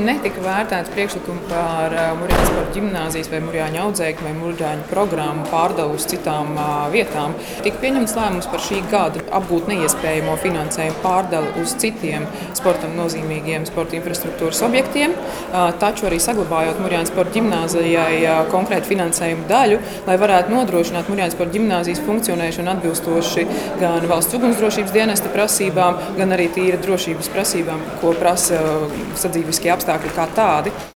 netika vērtēts priekšlikumi par Murjāņu sporta ģimnāzijas vai Murjāņu audzēkņu vai Murjāņu programmu pārdalu uz citām vietām. Tika pieņemts lēmums par šī gada apgūt neiespējamo finansējumu pārdali uz citiem sportam nozīmīgiem sporta infrastruktūras objektiem, taču arī saglabājot Murjāņu sporta ģimnāzijai konkrētu finansējumu daļu, lai varētu nodrošināt Murjāņu sporta ģimnāzijas funkcionēšanu atbilstoši gan valsts ugunsdrošības dienesta prasībām, gan arī tīra drošības prasībām, ko prasa sadzīviskie apstākļi kā tādi.